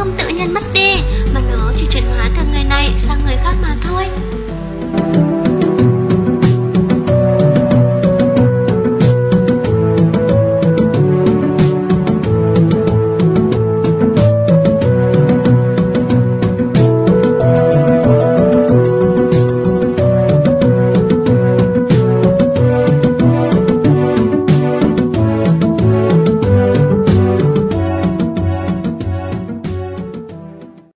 không tự nhiên mất đi, mà nó chỉ chuyển hóa từ người này sang người khác mà thôi.